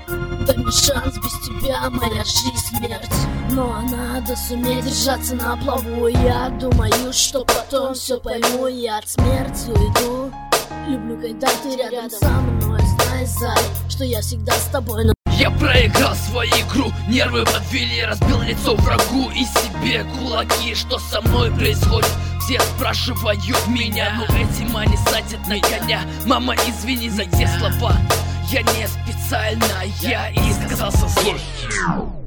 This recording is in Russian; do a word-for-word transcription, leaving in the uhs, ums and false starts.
Дай мне шанс, без тебя моя жизнь смерть. Но надо суметь держаться на плаву. Я думаю, что потом все пойму. Я от смерти уйду. Люблю, когда ты рядом со мной. Знай, зай, что я всегда с тобой. Но я проиграл свою игру, нервы подвели, разбил лицо врагу и себе кулаки. Что со мной происходит? Все спрашивают меня, но этим они садят на коня. Мама, извини за те слова, я не специально, я и сказал со злостью.